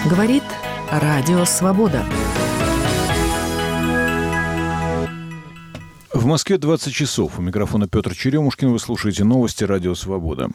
Говорит Радио Свобода. В Москве 20 часов. У микрофона Петр Черемушкин. Вы слушаете новости Радио Свобода.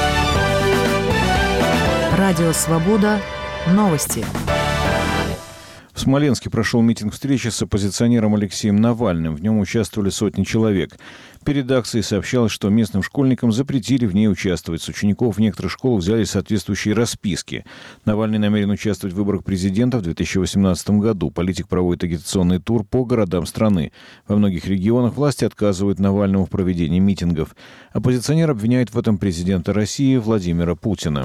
Радио Свобода. Новости. В Смоленске прошел митинг встречи с оппозиционером Алексеем Навальным. В нем участвовали сотни человек. Перед редакцией сообщалось, что местным школьникам запретили в ней участвовать. С учеников в некоторых школах взяли соответствующие расписки. Навальный намерен участвовать в выборах президента в 2018 году. Политик проводит агитационный тур по городам страны. Во многих регионах власти отказывают Навальному в проведении митингов. Оппозиционер обвиняет в этом президента России Владимира Путина.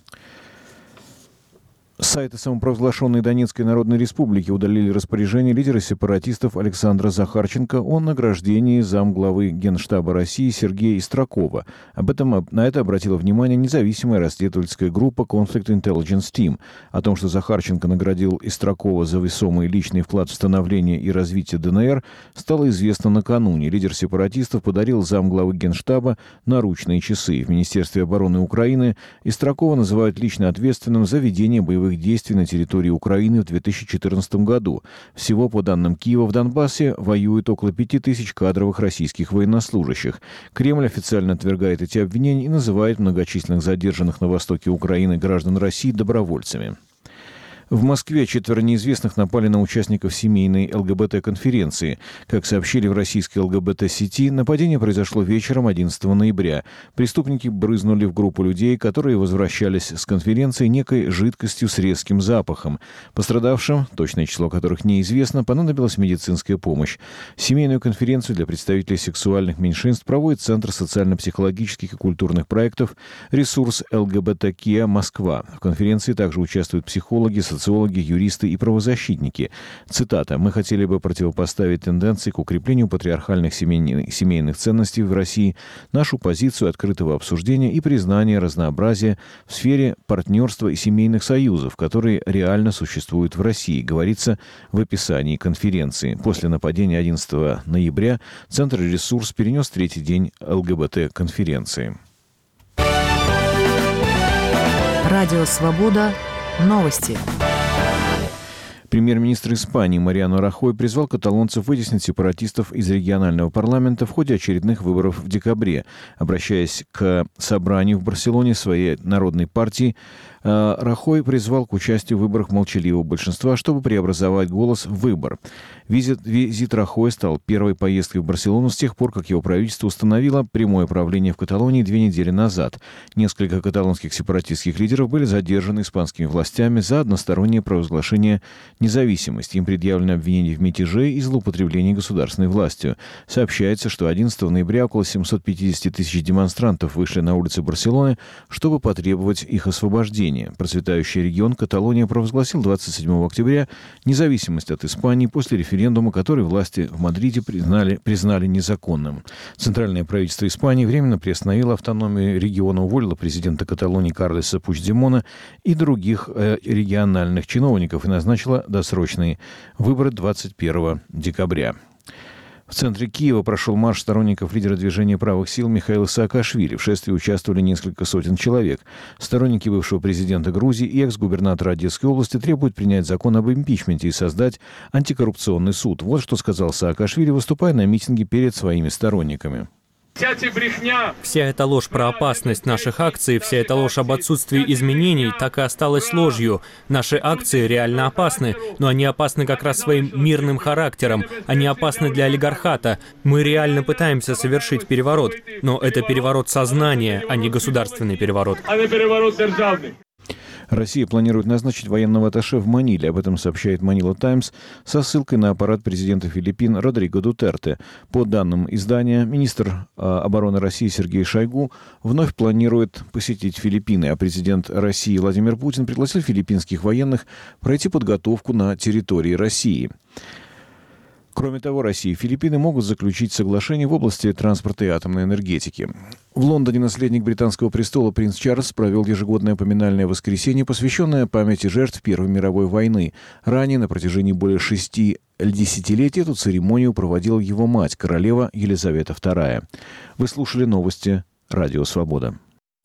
С сайта самопровозглашенной Донецкой Народной Республики удалили распоряжение лидера сепаратистов Александра Захарченко о награждении замглавы Генштаба России Сергея Истракова. На это обратила внимание независимая расследовательская группа Conflict Intelligence Team. О том, что Захарченко наградил Истракова за весомый личный вклад в становление и развитие ДНР, стало известно накануне. Лидер сепаратистов подарил замглавы Генштаба наручные часы. В Министерстве обороны Украины Истракова называют лично ответственным за ведение боевых действий на территории Украины в 2014 году. Всего, по данным Киева, в Донбассе воюет около 5000 кадровых российских военнослужащих. Кремль официально отвергает эти обвинения и называет многочисленных задержанных на востоке Украины граждан России добровольцами. В Москве 4 неизвестных напали на участников семейной ЛГБТ-конференции. Как сообщили в российской ЛГБТ-сети, нападение произошло вечером 11 ноября. Преступники брызнули в группу людей, которые возвращались с конференции некой жидкостью с резким запахом. Пострадавшим, точное число которых неизвестно, понадобилась медицинская помощь. Семейную конференцию для представителей сексуальных меньшинств проводит Центр социально-психологических и культурных проектов «Ресурс ЛГБТ-КИА Москва». В конференции также участвуют психологи, социологи, юристы и правозащитники. Цитата. «Мы хотели бы противопоставить тенденции к укреплению патриархальных семейных ценностей в России, нашу позицию открытого обсуждения и признания разнообразия в сфере партнерства и семейных союзов, которые реально существуют в России», говорится в описании конференции. После нападения 11 ноября Центр «Ресурс» перенес третий день ЛГБТ-конференции. Радио Свобода. Новости. Премьер-министр Испании Мариано Рахой призвал каталонцев вытеснить сепаратистов из регионального парламента в ходе очередных выборов в декабре. Обращаясь к собранию в Барселоне своей народной партии, Рахой призвал к участию в выборах молчаливого большинства, чтобы преобразовать голос в выбор. Визит Рахой стал первой поездкой в Барселону с тех пор, как его правительство установило прямое правление в Каталонии 2 недели назад. Несколько каталонских сепаратистских лидеров были задержаны испанскими властями за одностороннее провозглашение независимости. Им предъявлено обвинение в мятеже и злоупотреблении государственной властью. Сообщается, что 11 ноября около 750 тысяч демонстрантов вышли на улицы Барселоны, чтобы потребовать их освобождения. Процветающий регион Каталония провозгласил 27 октября независимость от Испании после референдума, который власти в Мадриде признали незаконным. Центральное правительство Испании временно приостановило автономию региона, уволило президента Каталонии Карлеса Пучдемона и других региональных чиновников и назначило досрочные выборы 21 декабря. В центре Киева прошел марш сторонников лидера движения правых сил Михаила Саакашвили. В шествии участвовали несколько сотен человек. Сторонники бывшего президента Грузии и экс-губернатора Одесской области требуют принять закон об импичменте и создать антикоррупционный суд. Вот что сказал Саакашвили, выступая на митинге перед своими сторонниками. Вся эта ложь про опасность наших акций, вся эта ложь об отсутствии изменений так и осталась ложью. Наши акции реально опасны, но они опасны как раз своим мирным характером. Они опасны для олигархата. Мы реально пытаемся совершить переворот, но это переворот сознания, а не государственный переворот. Россия планирует назначить военного атташе в Маниле. Об этом сообщает Манила Таймс со ссылкой на аппарат президента Филиппин Родриго Дутерте. По данным издания, министр обороны России Сергей Шойгу вновь планирует посетить Филиппины, а президент России Владимир Путин пригласил филиппинских военных пройти подготовку на территории России. Кроме того, Россия и Филиппины могут заключить соглашение в области транспорта и атомной энергетики. В Лондоне наследник британского престола принц Чарльз провел ежегодное поминальное воскресенье, посвященное памяти жертв Первой мировой войны. Ранее, на протяжении более 6 десятилетий, эту церемонию проводила его мать, королева Елизавета II. Вы слушали новости «Радио Свобода».